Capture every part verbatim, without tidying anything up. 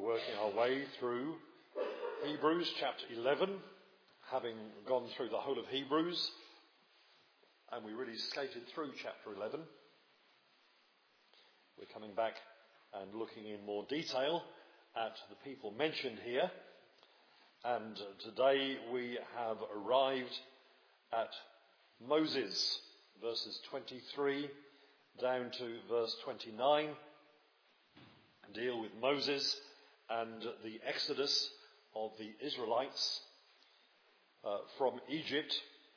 working our way through Hebrews chapter eleven, having gone through the whole of Hebrews, and we really skated through chapter eleven. We're coming back and looking in more detail at the people mentioned here, and today we have arrived at Moses, verses twenty-three down to verse twenty-nine, deal with Moses and the exodus of the Israelites uh, from Egypt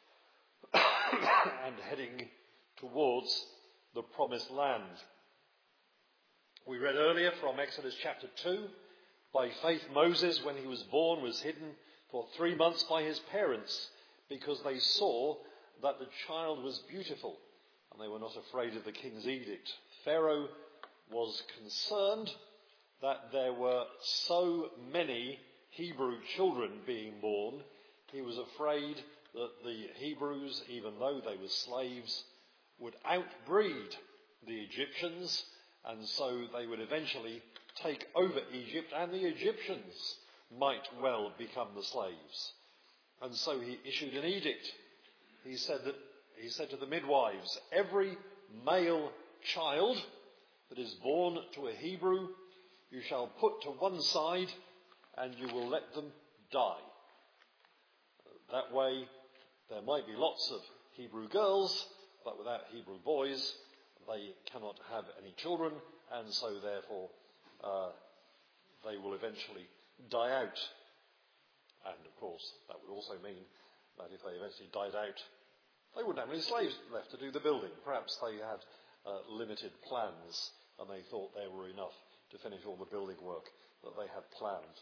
and heading towards the promised land. We read earlier from Exodus chapter two, by faith Moses, when he was born, was hidden for three months by his parents because they saw that the child was beautiful and they were not afraid of the king's edict. Pharaoh was concerned that there were so many Hebrew children being born. He was afraid that the Hebrews, even though they were slaves, would outbreed the Egyptians, and so they would eventually take over Egypt and the Egyptians might well become the slaves. And so he issued an edict. He said that he said to the midwives, every male child that is born to a Hebrew you shall put to one side and you will let them die. That way there might be lots of Hebrew girls, but without Hebrew boys they cannot have any children, and so therefore uh, they will eventually die out. And of course that would also mean that if they eventually died out, they wouldn't have any slaves left to do the building. Perhaps they had uh, limited plans and they thought there were enough to finish all the building work that they had planned.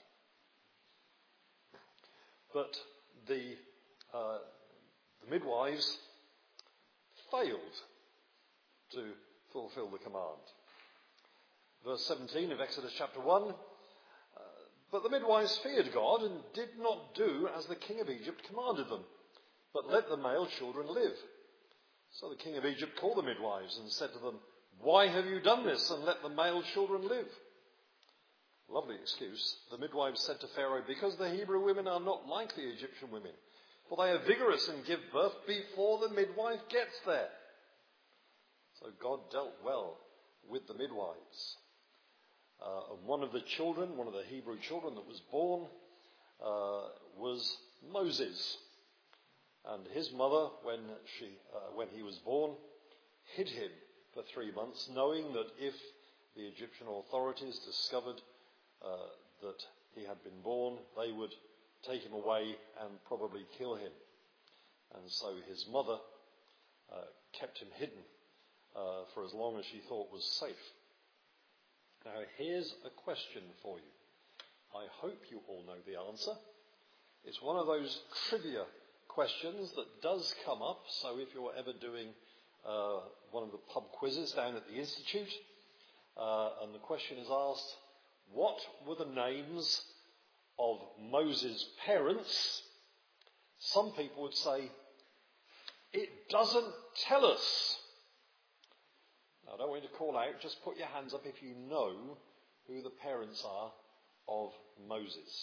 But the, uh, the midwives failed to fulfill the command. Verse seventeen of Exodus chapter one, uh, but the midwives feared God and did not do as the king of Egypt commanded them, but let the male children live. So the king of Egypt called the midwives and said to them, why have you done this and let the male children live? Lovely excuse. The midwives said to Pharaoh, because the Hebrew women are not like the Egyptian women, for they are vigorous and give birth before the midwife gets there. So God dealt well with the midwives. Uh, and one of the children, one of the Hebrew children that was born, uh, was Moses. And his mother, when she, uh, when he was born, hid him for three months, knowing that if the Egyptian authorities discovered uh, that he had been born, they would take him away and probably kill him. And so his mother uh, kept him hidden uh, for as long as she thought was safe. Now here's a question for you. I hope you all know the answer. It's one of those trivia questions that does come up, so if you're ever doing uh, one of the pub quizzes down at the Institute, uh, and the question is asked, what were the names of Moses' parents? Some people would say, it doesn't tell us. Now, I don't want you to call out, just put your hands up if you know who the parents are of Moses.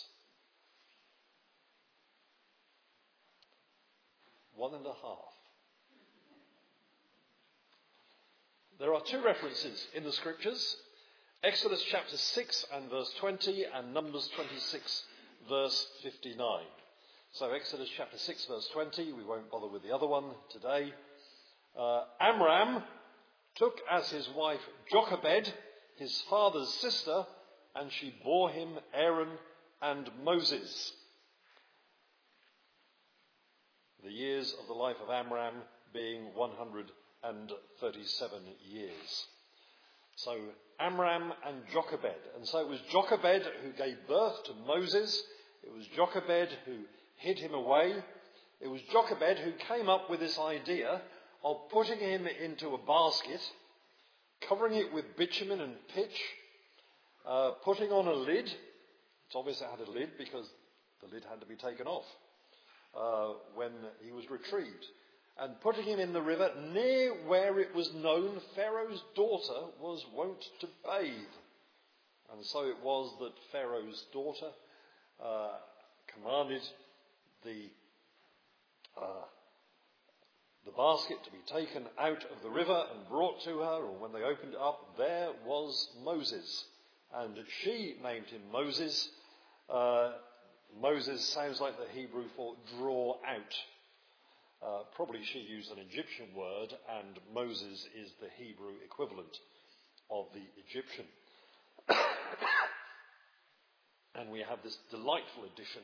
One and a half. There are two references in the scriptures, Exodus chapter six and verse twenty and Numbers twenty-six verse fifty-nine. So Exodus chapter six verse twenty, we won't bother with the other one today. Uh, Amram took as his wife Jochebed, his father's sister, and she bore him Aaron and Moses. The years of the life of Amram being one hundred thirty-seven years. So Amram and Jochebed. And so it was Jochebed who gave birth to Moses. It was Jochebed who hid him away. It was Jochebed who came up with this idea of putting him into a basket, covering it with bitumen and pitch, uh, putting on a lid. It's obvious it had a lid because the lid had to be taken off uh, when he was retrieved. And putting him in the river near where it was known Pharaoh's daughter was wont to bathe. And so it was that Pharaoh's daughter uh, commanded the uh, the basket to be taken out of the river and brought to her, and when they opened it up, there was Moses. And she named him Moses. Uh, Moses sounds like the Hebrew for draw out. Uh, probably she used an Egyptian word, and Moses is the Hebrew equivalent of the Egyptian. And we have this delightful addition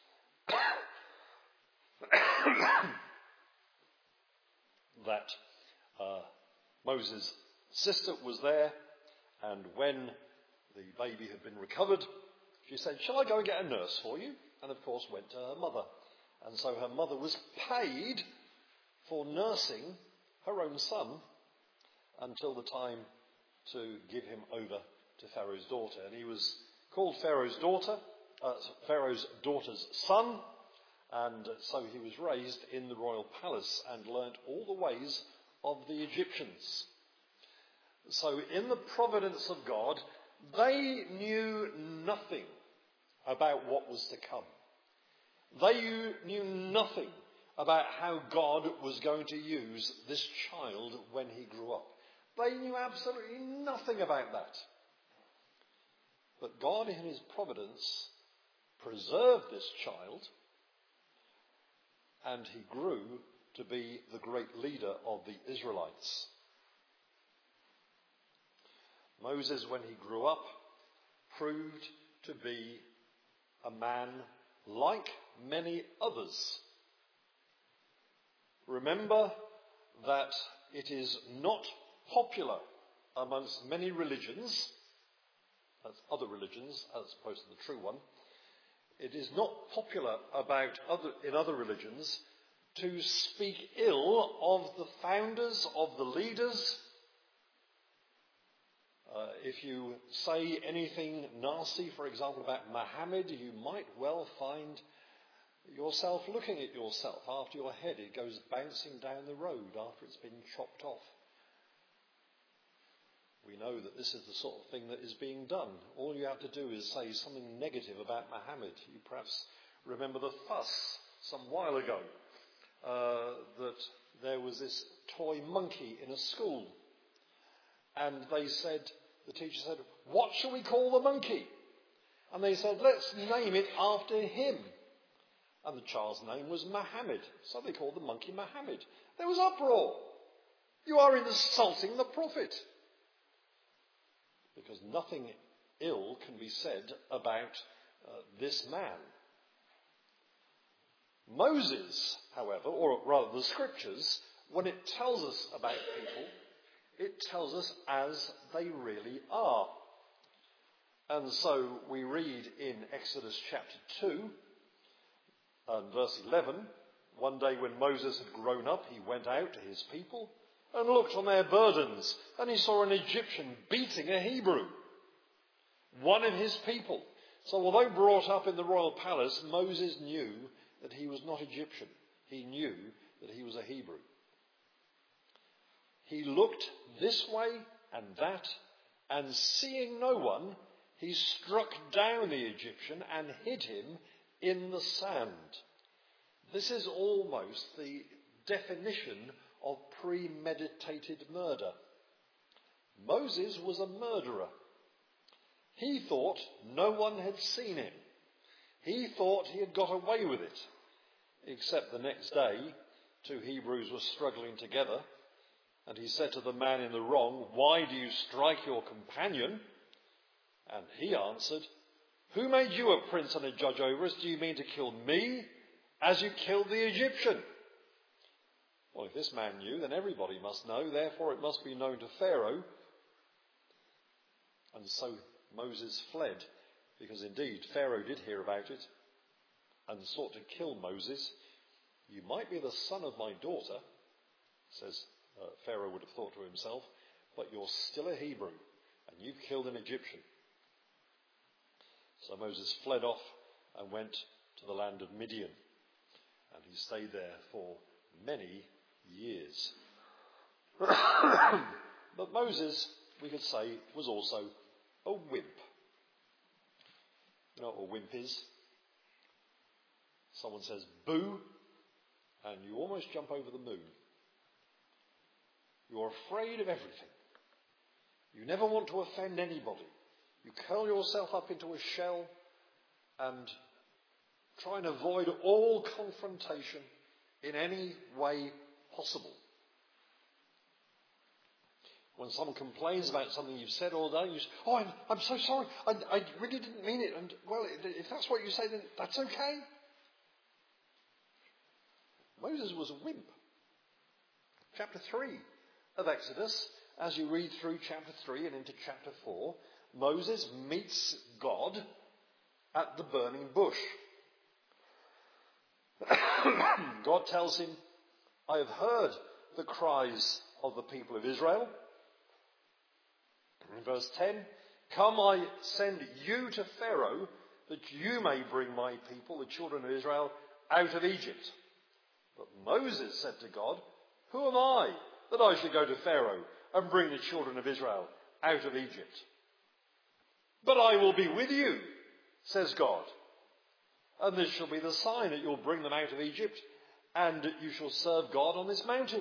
that uh, Moses' sister was there, and when the baby had been recovered, she said, "Shall I go and get a nurse for you?" And of course went to her mother. And so her mother was paid for nursing her own son until the time to give him over to Pharaoh's daughter. And he was called Pharaoh's daughter, uh, Pharaoh's daughter's son, and so he was raised in the royal palace and learnt all the ways of the Egyptians. So in the providence of God, they knew nothing about what was to come. They knew nothing about how God was going to use this child when he grew up. They knew absolutely nothing about that. But God, in his providence, preserved this child, and he grew to be the great leader of the Israelites. Moses, when he grew up, proved to be a man like many others. Remember that it is not popular amongst many religions, that's other religions as opposed to the true one, it is not popular about other, in other religions to speak ill of the founders, of the leaders. Uh, if you say anything nasty, for example, about Muhammad, you might well find yourself looking at yourself after your head. It goes bouncing down the road after it's been chopped off. We know that this is the sort of thing that is being done. All you have to do is say something negative about Muhammad. You perhaps remember the fuss some while ago uh, that there was this toy monkey in a school. And they said, the teacher said, "What shall we call the monkey?" And they said, "Let's name it after him." And the child's name was Muhammad. So they called the monkey Muhammad. There was uproar. You are insulting the prophet. Because nothing ill can be said about uh, this man. Moses, however, or rather the scriptures, when it tells us about people, it tells us as they really are. And so we read in Exodus chapter two and verse eleven, "One day when Moses had grown up, he went out to his people and looked on their burdens, and he saw an Egyptian beating a Hebrew, one of his people." So although brought up in the royal palace, Moses knew that he was not Egyptian. He knew that he was a Hebrew. He looked this way and that, and seeing no one, he struck down the Egyptian and hid him in the sand. This is almost the definition of premeditated murder. Moses was a murderer. He thought no one had seen him. He thought he had got away with it. Except the next day, two Hebrews were struggling together, and he said to the man in the wrong, "Why do you strike your companion?" And he answered, "Who made you a prince and a judge over us? Do you mean to kill me as you killed the Egyptian?" Well, if this man knew, then everybody must know. Therefore, it must be known to Pharaoh. And so Moses fled, because indeed Pharaoh did hear about it and sought to kill Moses. "You might be the son of my daughter," says uh, Pharaoh would have thought to himself, "but you're still a Hebrew, and you've killed an Egyptian." So Moses fled off and went to the land of Midian, and he stayed there for many years. But Moses, we could say, was also a wimp. You know what a wimp is? Someone says boo, and you almost jump over the moon. You're afraid of everything. You never want to offend anybody. You curl yourself up into a shell and try and avoid all confrontation in any way possible. When someone complains about something you've said or done, you say, oh, I'm, I'm so sorry, I, I really didn't mean it. And, well, if that's what you say, then that's okay. Moses was a wimp. Chapter three of Exodus, as you read through chapter three and into chapter four, Moses meets God at the burning bush. God tells him, I have heard the cries of the people of Israel. In verse ten, come, I send you to Pharaoh, that you may bring my people, the children of Israel, out of Egypt. But Moses said to God, who am I that I should go to Pharaoh and bring the children of Israel out of Egypt? But I will be with you, says God. And this shall be the sign that you'll bring them out of Egypt, and you shall serve God on this mountain.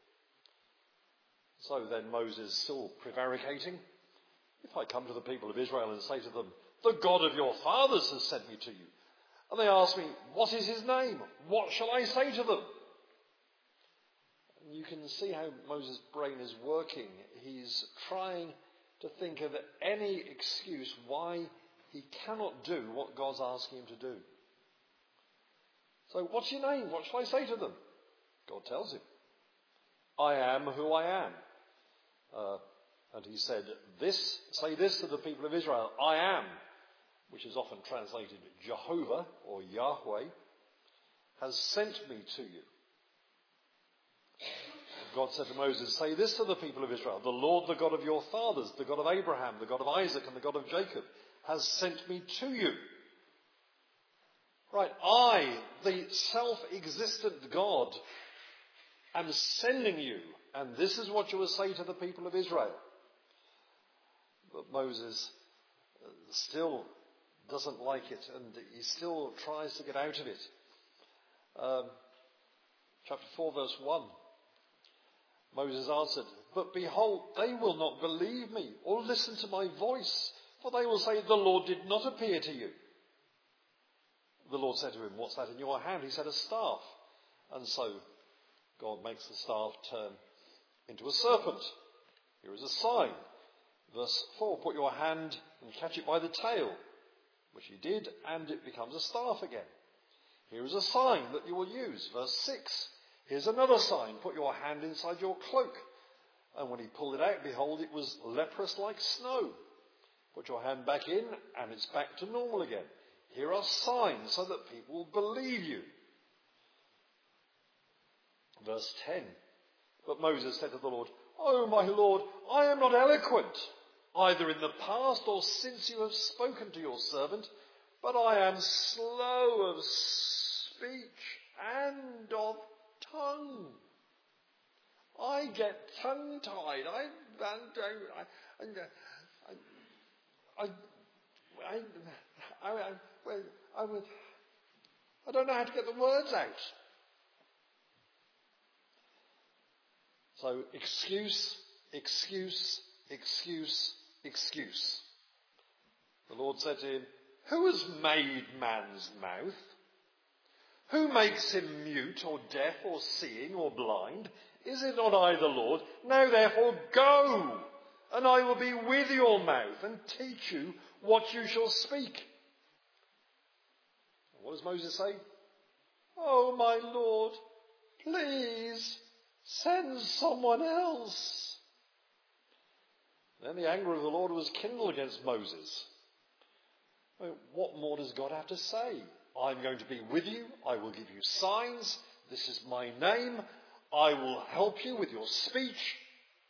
So then Moses, still prevaricating, if I come to the people of Israel and say to them, the God of your fathers has sent me to you, and they ask me, what is his name? What shall I say to them? And you can see how Moses' brain is working. He's trying to think of any excuse why he cannot do what God's asking him to do. So, what's your name? What shall I say to them? God tells him, I am who I am. Uh, and he said, "This, say this to the people of Israel, I am," which is often translated Jehovah or Yahweh, "has sent me to you." God said to Moses, "Say this to the people of Israel, the Lord, the God of your fathers, the God of Abraham, the God of Isaac, and the God of Jacob, has sent me to you." Right, I, the self-existent God, am sending you, and this is what you will say to the people of Israel. But Moses still doesn't like it, and he still tries to get out of it. Um, chapter four, verse one. Moses answered, "But behold, they will not believe me or listen to my voice, for they will say, 'The Lord did not appear to you.'" The Lord said to him, "What's that in your hand?" He said, "A staff." And so God makes the staff turn into a serpent. Here is a sign. Verse four, "Put your hand and catch it by the tail," which he did, and it becomes a staff again. Here is a sign that you will use. Verse six, "Here's another sign. Put your hand inside your cloak." And when he pulled it out, behold, it was leprous like snow. Put your hand back in, and it's back to normal again. Here are signs so that people will believe you. Verse ten, "But Moses said to the Lord, 'Oh, my Lord, I am not eloquent, either in the past or since you have spoken to your servant, but I am slow of speech and of tongue.'" I get tongue-tied. I, I, I, I, I, I, I, I, would, I don't know how to get the words out. So, excuse, excuse, excuse, excuse. The Lord said to him, "Who has made man's mouth? Who makes him mute or deaf or seeing or blind? Is it not I, the Lord? Now therefore go, and I will be with your mouth and teach you what you shall speak." And what does Moses say? "Oh, my Lord, please send someone else." Then the anger of the Lord was kindled against Moses. Well, what more does God have to say? I'm going to be with you. I will give you signs. This is my name. I will help you with your speech.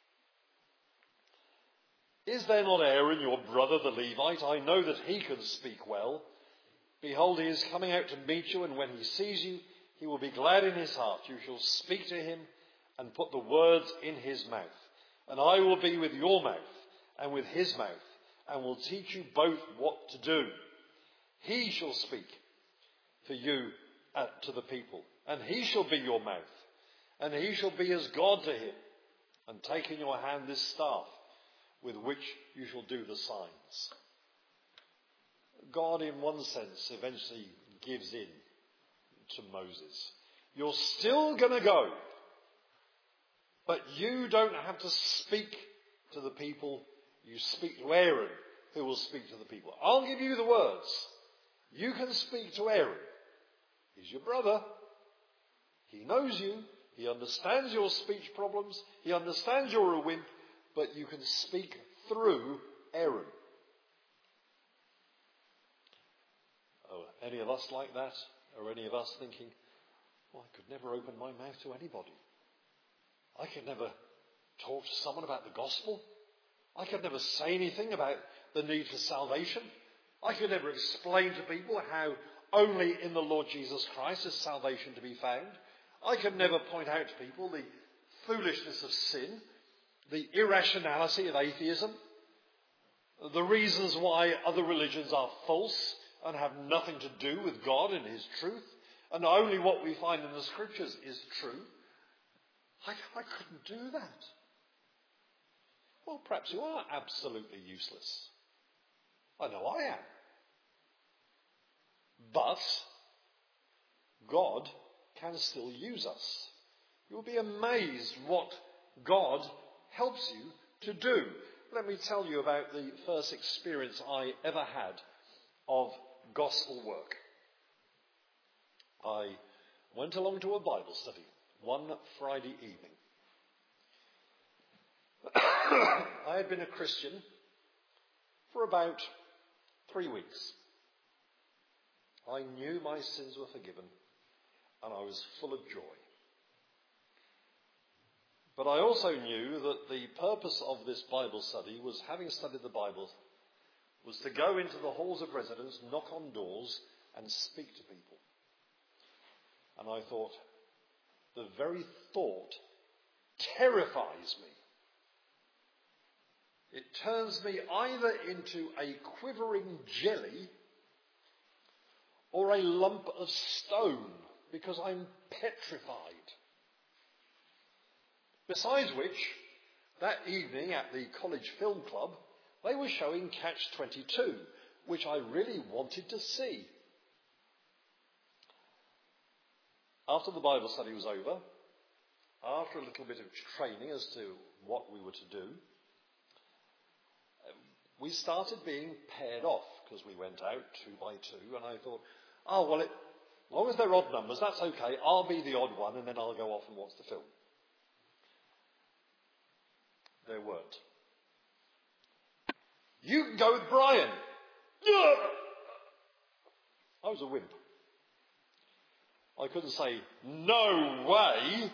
Is there not Aaron, your brother, the Levite? I know that he can speak well. Behold, he is coming out to meet you, and when he sees you, he will be glad in his heart. You shall speak to him and put the words in his mouth. And I will be with your mouth and with his mouth, and will teach you both what to do. He shall speak for you uh, to the people, and he shall be your mouth, and he shall be as God to him. And take in your hand this staff, with which you shall do the signs. God, in one sense, eventually gives in to Moses. You're still going to go, but you don't have to speak to the people. You speak to Aaron, who will speak to the people. I'll give you the words. You can speak to Aaron. He's your brother. He knows you. He understands your speech problems. He understands you're a wimp, but you can speak through Aaron. Oh, any of us like that? Or any of us thinking, well, I could never open my mouth to anybody. I could never talk to someone about the gospel. I could never say anything about the need for salvation. I could never explain to people how only in the Lord Jesus Christ is salvation to be found. I could never point out to people the foolishness of sin, the irrationality of atheism, the reasons why other religions are false and have nothing to do with God and his truth, and only what we find in the scriptures is true. I, I couldn't do that. Well, perhaps you are absolutely useless. I know I am. But God can still use us. You'll be amazed what God helps you to do. Let me tell you about the first experience I ever had of gospel work. I went along to a Bible study one Friday evening. I had been a Christian for about three weeks. I knew my sins were forgiven, and I was full of joy. But I also knew that the purpose of this Bible study was, having studied the Bible, was to go into the halls of residence, knock on doors, and speak to people. And I thought, the very thought terrifies me. It turns me either into a quivering jelly or a lump of stone, because I'm petrified. Besides which, that evening at the college film club, they were showing Catch twenty-two, which I really wanted to see. After the Bible study was over, after a little bit of training as to what we were to do, we started being paired off, because we went out two by two, and I thought, oh, well, it, as long as they're odd numbers, that's okay. I'll be the odd one, and then I'll go off and watch the film. There weren't. You can go with Brian. I was a wimp. I couldn't say, no way.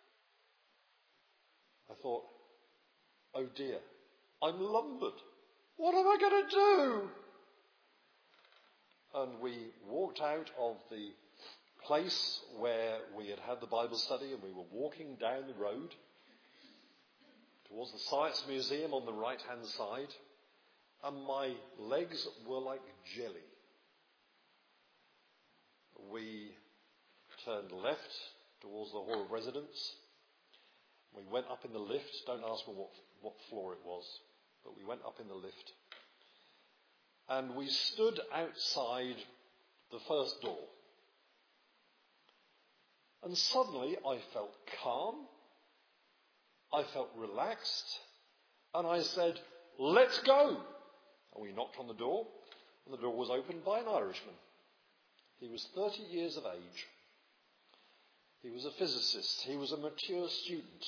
I thought, oh dear, I'm lumbered. What am I going to do? And we walked out of the place where we had had the Bible study, and we were walking down the road towards the Science Museum on the right-hand side, and my legs were like jelly. We turned left towards the Hall of Residence. We went up in the lift. Don't ask me what, what floor it was, but we went up in the lift. And we stood outside the first door. And suddenly I felt calm. I felt relaxed. And I said, let's go. And we knocked on the door. And the door was opened by an Irishman. He was thirty years of age. He was a physicist. He was a mature student.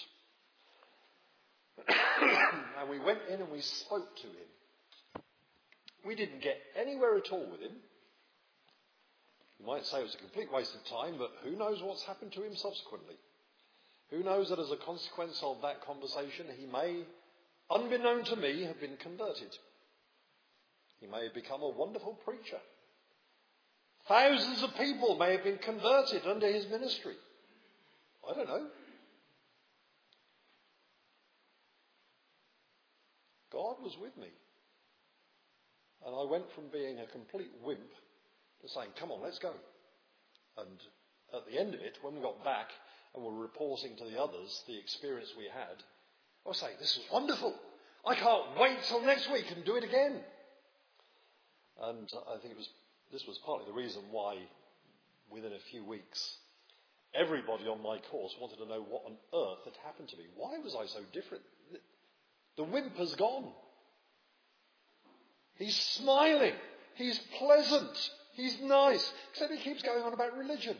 And we went in and we spoke to him. We didn't get anywhere at all with him. You might say it was a complete waste of time, but who knows what's happened to him subsequently. Who knows that as a consequence of that conversation, he may, unbeknown to me, have been converted. He may have become a wonderful preacher. Thousands of people may have been converted under his ministry. I don't know. God was with me. And I went from being a complete wimp saying, come on, let's go. And at the end of it, when we got back and were reporting to the others the experience we had, I was saying, this was wonderful. I can't wait till next week and do it again. And I think it was this was partly the reason why within a few weeks everybody on my course wanted to know what on earth had happened to me. Why was I so different? The wimp has gone. He's smiling. He's pleasant. He's nice. Except he keeps going on about religion.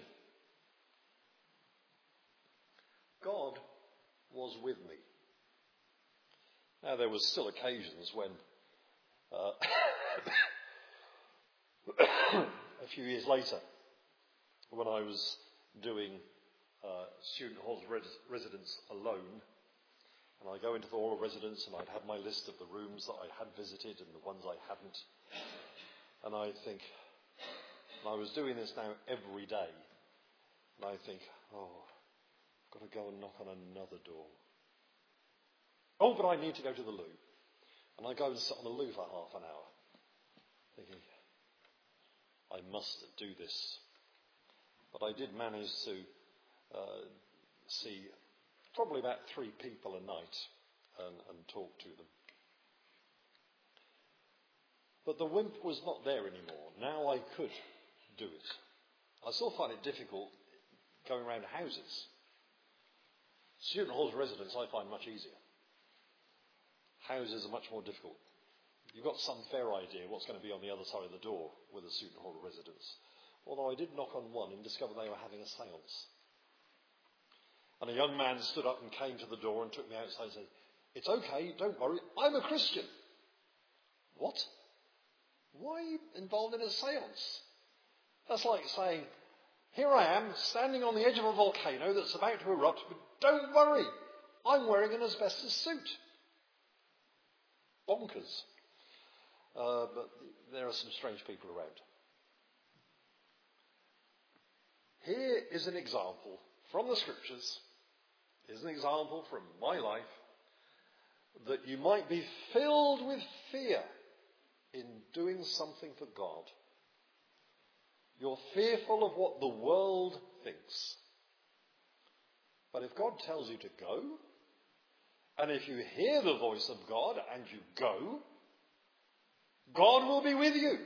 God was with me. Now, there was still occasions when, uh, a few years later, when I was doing uh, student halls res- residence alone, and I go into the hall of residence and I'd have my list of the rooms that I had visited and the ones I hadn't, and I think, and I was doing this now every day, and I think, oh, I've got to go and knock on another door. Oh, but I need to go to the loo. And I go and sit on the loo for half an hour, thinking, I must do this. But I did manage to uh, see probably about three people a night and, and talk to them. But the wimp was not there anymore. Now I could do it. I still find it difficult going around houses. Student halls residence I find much easier. Houses are much more difficult. You've got some fair idea what's going to be on the other side of the door with a student hall residence. Although I did knock on one and discover they were having a séance. And a young man stood up and came to the door and took me outside and said, it's okay, don't worry, I'm a Christian. What? Why are you involved in a séance? That's like saying, here I am, standing on the edge of a volcano that's about to erupt, but don't worry, I'm wearing an asbestos suit. Bonkers. Uh, but there are some strange people around. Here is an example from the scriptures, is an example from my life, that you might be filled with fear in doing something for God. You're fearful of what the world thinks. But if God tells you to go, and if you hear the voice of God and you go, God will be with you.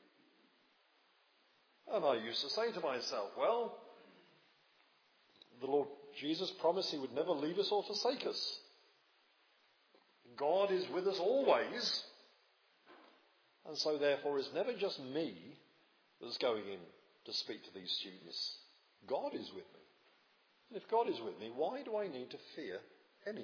And I used to say to myself, well, the Lord Jesus promised he would never leave us or forsake us. God is with us always. And so therefore it's never just me that's going in to speak to these students. God is with me. And if God is with me, why do I need to fear anything?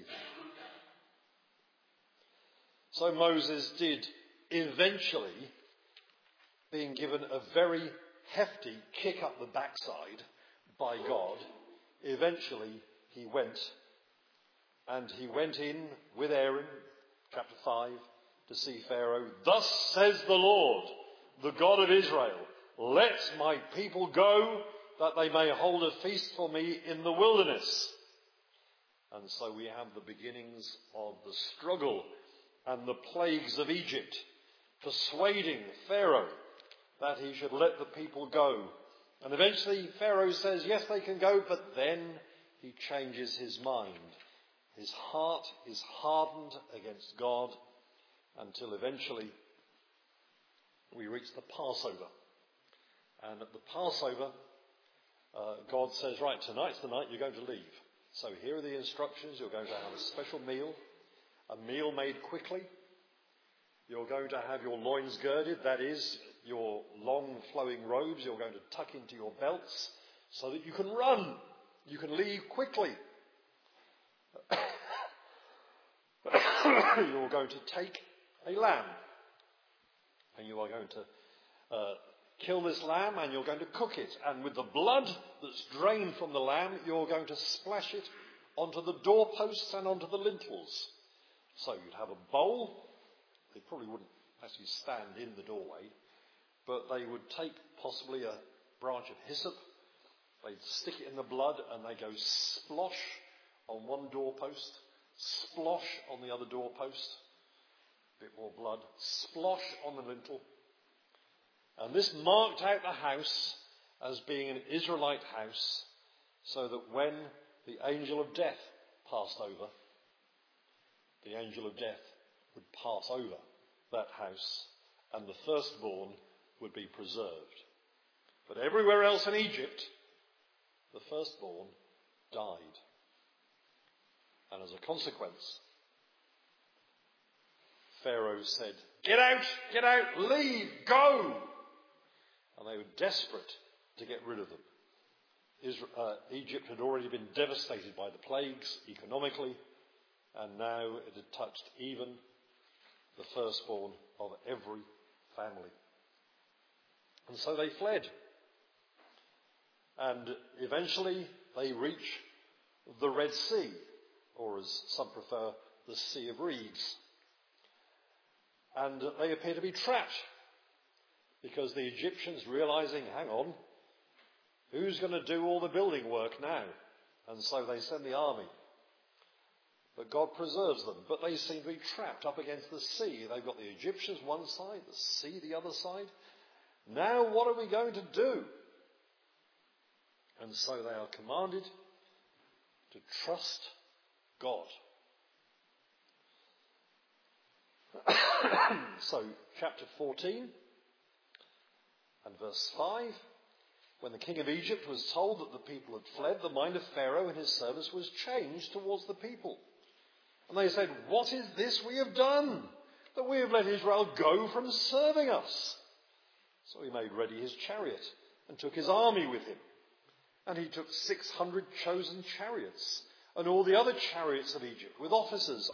So Moses did eventually, being given a very hefty kick up the backside by God, eventually he went and he went in with Aaron, chapter five, to see Pharaoh. Thus says the Lord, the God of Israel, let my people go that they may hold a feast for me in the wilderness. And so we have the beginnings of the struggle and the plagues of Egypt, persuading Pharaoh that he should let the people go. And eventually Pharaoh says, yes, they can go, but then he changes his mind. His heart is hardened against God until eventually we reach the Passover. And at the Passover, uh, God says, right, tonight's the night you're going to leave. So here are the instructions. You're going to have a special meal, a meal made quickly. You're going to have your loins girded, that is, your long flowing robes you're going to tuck into your belts so that you can run. You can leave quickly. You're going to take a lamb and you are going to uh, kill this lamb and you're going to cook it. And with the blood that's drained from the lamb, you're going to splash it onto the doorposts and onto the lintels. So you'd have a bowl. They probably wouldn't actually stand in the doorway, but they would take possibly a branch of hyssop. They'd stick it in the blood and they go splosh on one doorpost, splosh on the other doorpost, a bit more blood, splosh on the lintel. And this marked out the house as being an Israelite house, so that when the angel of death passed over, the angel of death would pass over that house and the firstborn would be preserved. But everywhere else in Egypt, the firstborn died. And as a consequence, Pharaoh said, "Get out, get out, leave, go!" And they were desperate to get rid of them. Israel, uh, Egypt had already been devastated by the plagues economically, and now it had touched even the firstborn of every family. And so they fled. And eventually they reach the Red Sea, or as some prefer, the Sea of Reeds. And they appear to be trapped, because the Egyptians, realizing, hang on, who's going to do all the building work now? And so they send the army. But God preserves them. But they seem to be trapped up against the sea. They've got the Egyptians one side, the sea the other side. Now what are we going to do? And so they are commanded to trust God. So, chapter fourteen and verse five. When the king of Egypt was told that the people had fled, the mind of Pharaoh and his servants was changed towards the people. And they said, "What is this we have done, that we have let Israel go from serving us?" So he made ready his chariot and took his army with him. And he took six hundred chosen chariots and all the other chariots of Egypt with officers.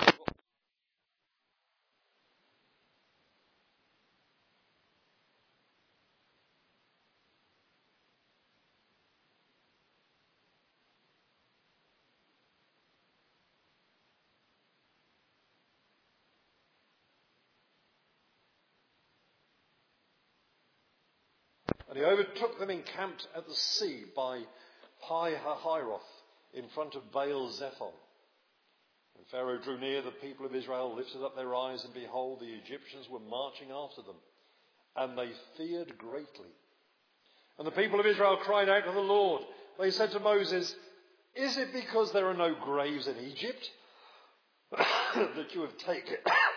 And he overtook them encamped at the sea by Pi-hahiroth in front of Baal-zephon. When Pharaoh drew near, the people of Israel lifted up their eyes, and behold, the Egyptians were marching after them, and they feared greatly. And the people of Israel cried out to the Lord. They said to Moses, "Is it because there are no graves in Egypt that you have taken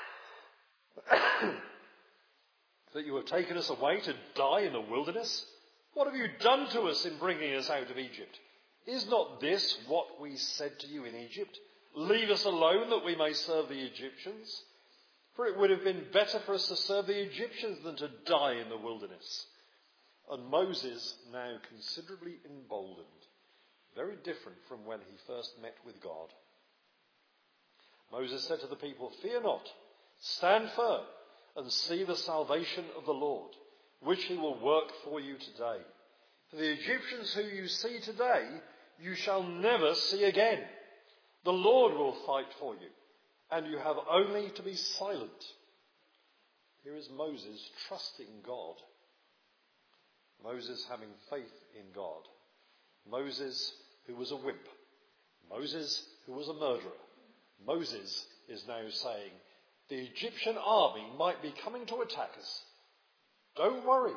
that you have taken us away to die in the wilderness? What have you done to us in bringing us out of Egypt? Is not this what we said to you in Egypt? Leave us alone that we may serve the Egyptians. For it would have been better for us to serve the Egyptians than to die in the wilderness." And Moses, now considerably emboldened, very different from when he first met with God. Moses said to the people, "Fear not, stand firm and see the salvation of the Lord, which he will work for you today. For the Egyptians who you see today, you shall never see again. The Lord will fight for you, and you have only to be silent." Here is Moses trusting God. Moses having faith in God. Moses who was a wimp. Moses who was a murderer. Moses is now saying, the Egyptian army might be coming to attack us. Don't worry.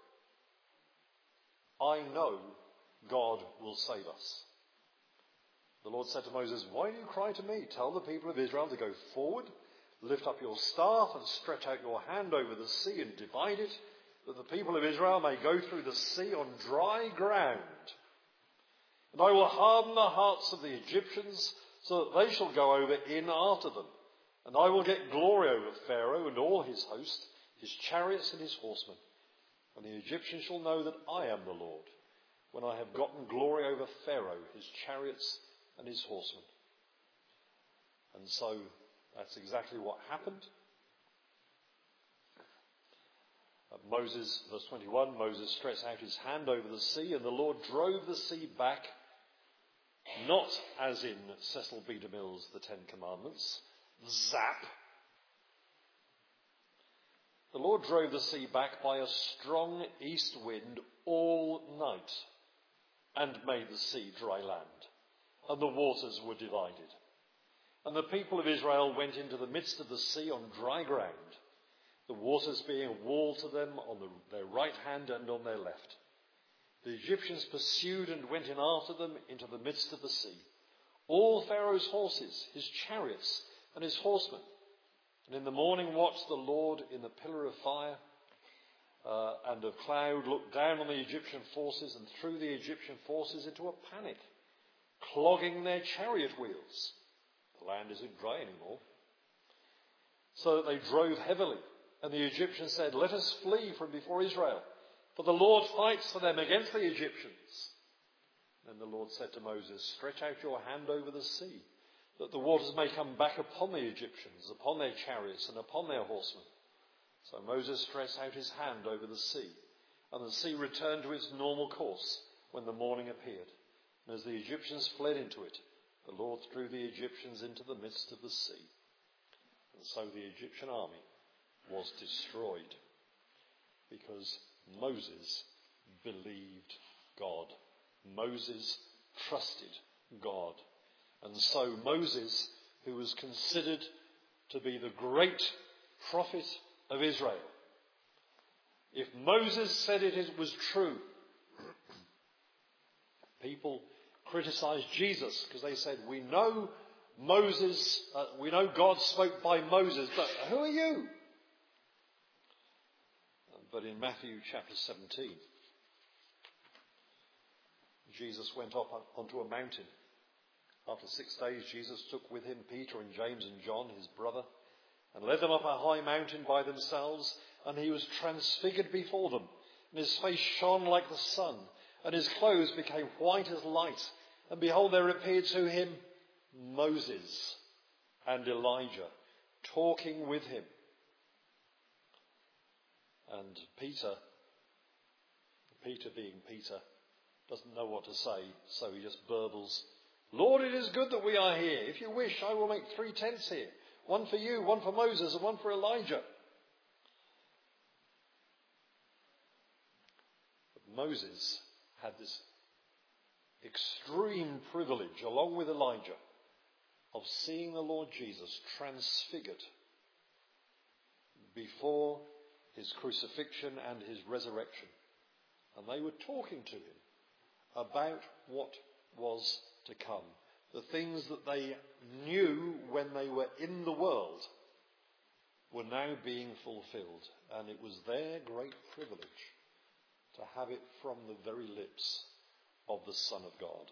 I know God will save us. The Lord said to Moses, "Why do you cry to me? Tell the people of Israel to go forward, lift up your staff and stretch out your hand over the sea and divide it, that the people of Israel may go through the sea on dry ground. And I will harden the hearts of the Egyptians so that they shall go over in after them. And I will get glory over Pharaoh and all his host, his chariots and his horsemen. And the Egyptians shall know that I am the Lord, when I have gotten glory over Pharaoh, his chariots and his horsemen." And so that's exactly what happened. Moses, verse twenty-one, Moses stretched out his hand over the sea, and the Lord drove the sea back, not as in Cecil B. DeMille's The Ten Commandments, zap. The Lord drove the sea back by a strong east wind all night, and made the sea dry land, and the waters were divided. And the people of Israel went into the midst of the sea on dry ground, the waters being a wall to them on the, their right hand and on their left. The Egyptians pursued and went in after them into the midst of the sea. All Pharaoh's horses, his chariots, and his horsemen. And in the morning watch the Lord in the pillar of fire uh, and of cloud looked down on the Egyptian forces and threw the Egyptian forces into a panic, clogging their chariot wheels. The land isn't dry anymore. So that they drove heavily. And the Egyptians said, "Let us flee from before Israel, for the Lord fights for them against the Egyptians." Then the Lord said to Moses, "Stretch out your hand over the sea, that the waters may come back upon the Egyptians, upon their chariots and upon their horsemen." So Moses stretched out his hand over the sea, and the sea returned to its normal course when the morning appeared. And as the Egyptians fled into it, the Lord threw the Egyptians into the midst of the sea. And so the Egyptian army was destroyed, because Moses believed God. Moses trusted God. And so Moses, who was considered to be the great prophet of Israel, if Moses said it was true, people criticized Jesus because they said, we know Moses, uh, we know God spoke by Moses, but who are you? But in Matthew chapter seventeen, Jesus went up onto a mountain. After six days, Jesus took with him Peter and James and John, his brother, and led them up a high mountain by themselves, and he was transfigured before them, and his face shone like the sun, and his clothes became white as light. And behold, there appeared to him Moses and Elijah, talking with him. And Peter, Peter being Peter, doesn't know what to say, so he just burbles, "Lord, it is good that we are here. If you wish, I will make three tents here. One for you, one for Moses, and one for Elijah." But Moses had this extreme privilege, along with Elijah, of seeing the Lord Jesus transfigured before his crucifixion and his resurrection. And they were talking to him about what was to come. The things that they knew when they were in the world were now being fulfilled. And it was their great privilege to have it from the very lips of the Son of God.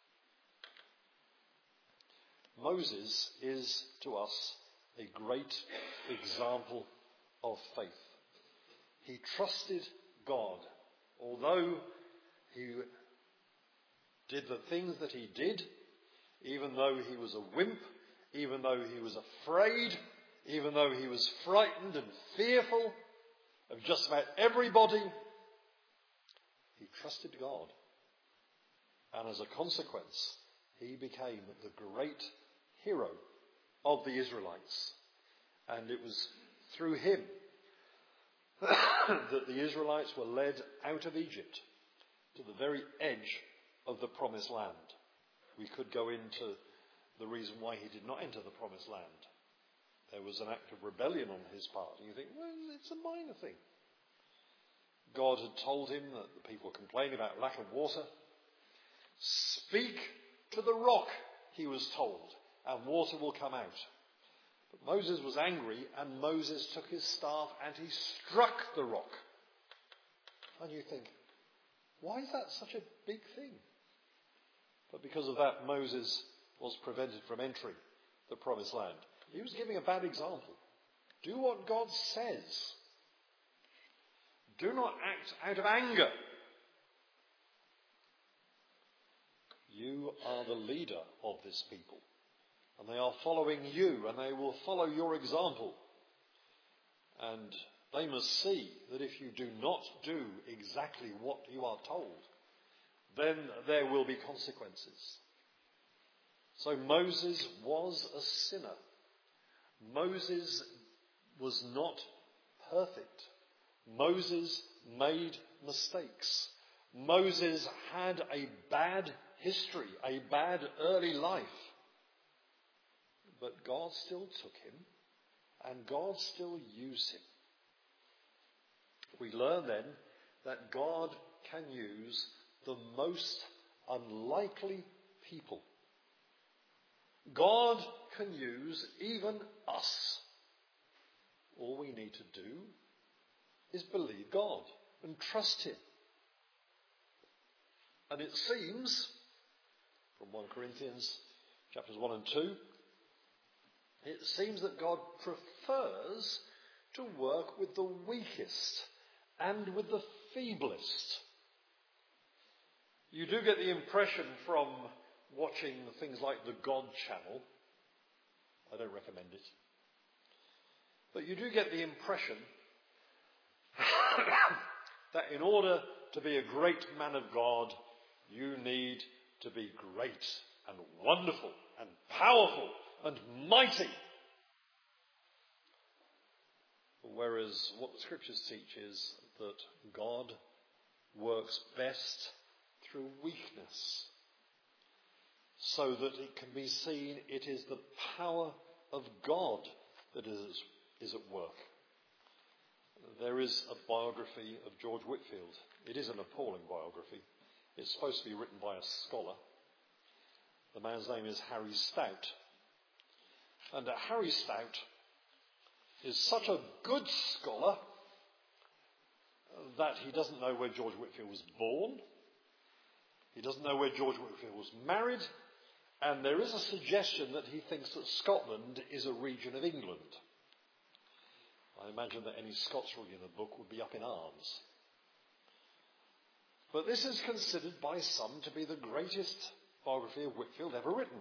Moses is to us a great example of faith. He trusted God, although he did the things that he did, even though he was a wimp, even though he was afraid, even though he was frightened and fearful of just about everybody, he trusted God. And as a consequence, he became the great hero of the Israelites. And it was through him that the Israelites were led out of Egypt to the very edge of the promised land. We could go into the reason why he did not enter the promised land. There was an act of rebellion on his part. And you think, well, it's a minor thing. God had told him that the people were complaining about lack of water. Speak to the rock, he was told, and water will come out. But Moses was angry, and Moses took his staff and he struck the rock. And you think, why is that such a big thing? But because of that, Moses was prevented from entering the promised land. He was giving a bad example. Do what God says. Do not act out of anger. You are the leader of this people. And they are following you, and they will follow your example. And they must see that if you do not do exactly what you are told, then there will be consequences. So Moses was a sinner. Moses was not perfect. Moses made mistakes. Moses had a bad history, a bad early life. But God still took him, and God still used him We learn then that God can use the most unlikely people. God can use even us. All we need to do is believe God and trust him. And it seems, from First Corinthians chapters one and two, it seems that God prefers to work with the weakest and with the feeblest. You do get the impression from watching things like the God Channel, I don't recommend it, but you do get the impression that in order to be a great man of God, you need to be great and wonderful and powerful and mighty. Whereas what the scriptures teach is that God works best through weakness, so that it can be seen it is the power of God that is, is at work. There is a biography of George Whitefield. It is an appalling biography. It's supposed to be written by a scholar. The man's name is Harry Stout. And uh, Harry Stout is such a good scholar that he doesn't know where George Whitefield was born. He doesn't know where George Whitefield was married. And there is a suggestion that he thinks that Scotland is a region of England. I imagine that any Scots reading the book would be up in arms. But this is considered by some to be the greatest biography of Whitefield ever written.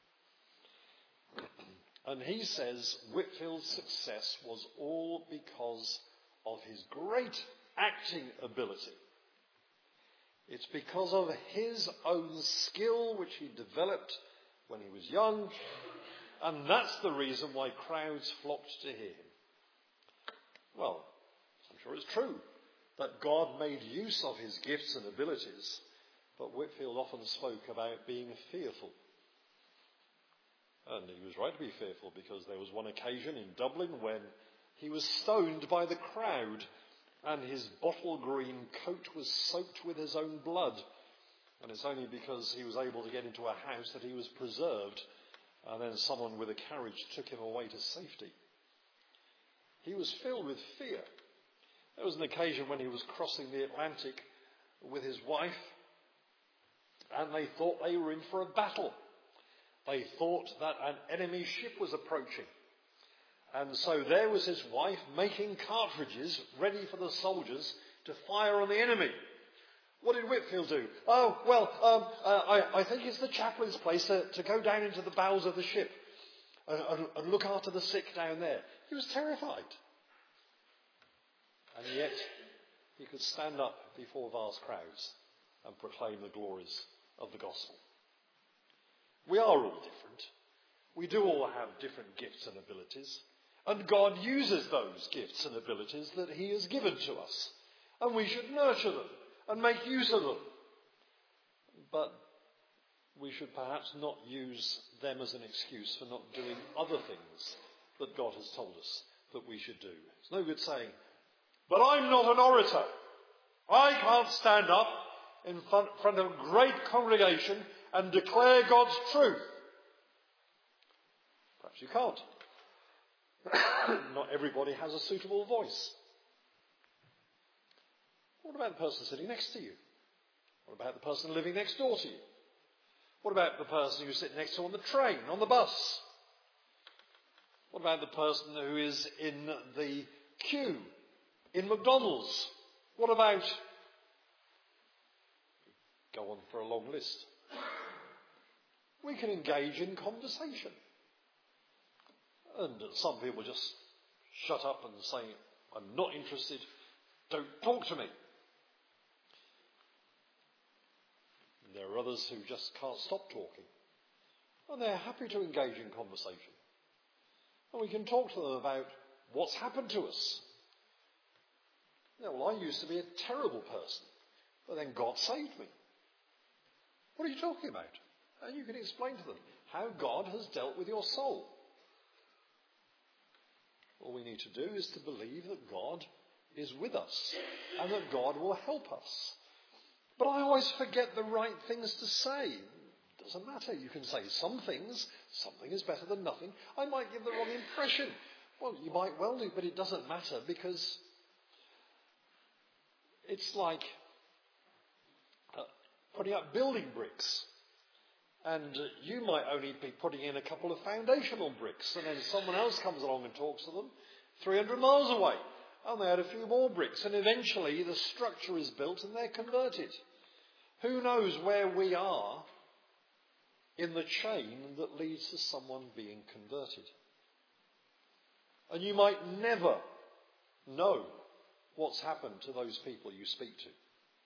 And he says Whitefield's success was all because of his great acting ability. It's because of his own skill which he developed when he was young, and that's the reason why crowds flocked to hear him. Well, I'm sure it's true that God made use of his gifts and abilities, but Whitefield often spoke about being fearful. And he was right to be fearful, because there was one occasion in Dublin when he was stoned by the crowd and his bottle green coat was soaked with his own blood. And it's only because he was able to get into a house that he was preserved, and then someone with a carriage took him away to safety. He was filled with fear. There was an occasion when he was crossing the Atlantic with his wife, and they thought they were in for a battle. They thought that an enemy ship was approaching. And so there was his wife making cartridges ready for the soldiers to fire on the enemy. What did Whitefield do? Oh, well, um, uh, I, I think it's the chaplain's place to, to go down into the bowels of the ship and, and, and look after the sick down there. He was terrified. And yet he could stand up before vast crowds and proclaim the glories of the gospel. We are all different. We do all have different gifts and abilities. And God uses those gifts and abilities that he has given to us. And we should nurture them and make use of them. But we should perhaps not use them as an excuse for not doing other things that God has told us that we should do. It's no good saying, but I'm not an orator. I can't stand up in front, front of a great congregation and declare God's truth. Perhaps you can't. Not everybody has a suitable voice. What about the person sitting next to you? What about the person living next door to you? What about the person you sit next to on the train, on the bus? What about the person who is in the queue in McDonald's? What about... Go on for a long list. We can engage in conversation. And some people just shut up and say, I'm not interested, don't talk to me. And there are others who just can't stop talking. And they're happy to engage in conversation. And we can talk to them about what's happened to us. You know, well, I used to be a terrible person, but then God saved me. What are you talking about? And you can explain to them how God has dealt with your soul. All we need to do is to believe that God is with us and that God will help us. But I always forget the right things to say. It doesn't matter. You can say some things. Something is better than nothing. I might give the wrong impression. Well, you might well do, but it doesn't matter because it's like uh, putting up building bricks. And uh, you might only be putting in a couple of foundational bricks, and then someone else comes along and talks to them three hundred miles away, and they add a few more bricks, and eventually the structure is built and they're converted. Who knows where we are in the chain that leads to someone being converted? And you might never know what's happened to those people you speak to.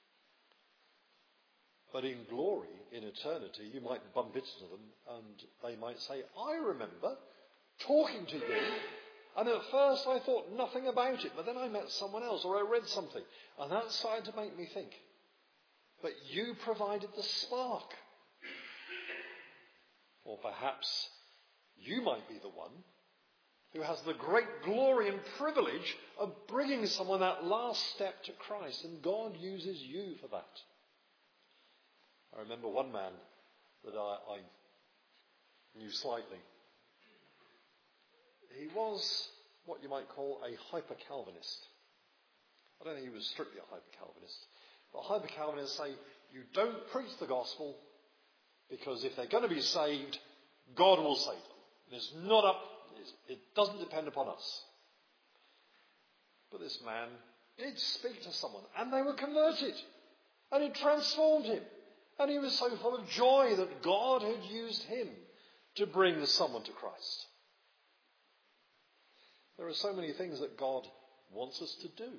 But in glory, in eternity, you might bump into them and they might say, I remember talking to you, and at first I thought nothing about it, but then I met someone else or I read something, and that started to make me think. But you provided the spark. Or perhaps you might be the one who has the great glory and privilege of bringing someone that last step to Christ, and God uses you for that. I remember one man that I, I knew slightly. He was what you might call a hyper-Calvinist. I don't think he was strictly a hyper-Calvinist. But hyper-Calvinists say you don't preach the gospel because if they're going to be saved, God will save them. It's not up, it doesn't depend upon us. But this man did speak to someone and they were converted. And it transformed him. And he was so full of joy that God had used him to bring someone to Christ. There are so many things that God wants us to do.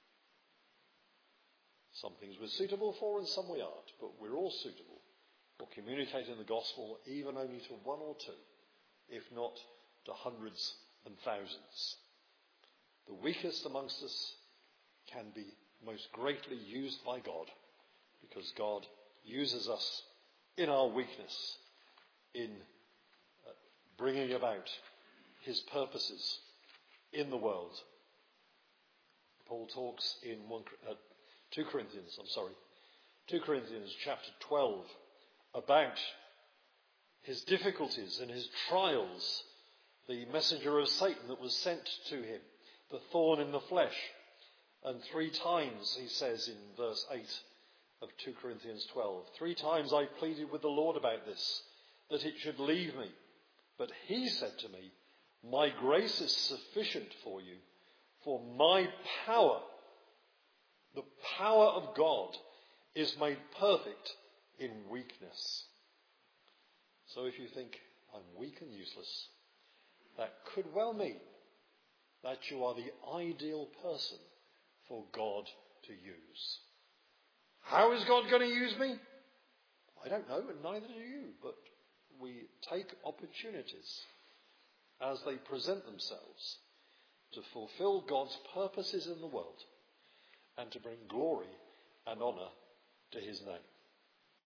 Some things we're suitable for and some we aren't, but we're all suitable for communicating the gospel even only to one or two, if not to hundreds and thousands. The weakest amongst us can be most greatly used by God because God uses us in our weakness in uh, bringing about his purposes in the world. Paul talks in one, uh, two Corinthians, I'm sorry, two Corinthians chapter twelve about his difficulties and his trials, the messenger of Satan that was sent to him, the thorn in the flesh. And three times, he says in verse eight of two Corinthians twelve, three times I pleaded with the Lord about this, that it should leave me. But he said to me, my grace is sufficient for you, for my power, the power of God, is made perfect in weakness. So if you think, I'm weak and useless, that could well mean that you are the ideal person for God to use. How is God going to use me? I don't know, and neither do you, but we take opportunities as they present themselves to fulfill God's purposes in the world and to bring glory and honour to his name.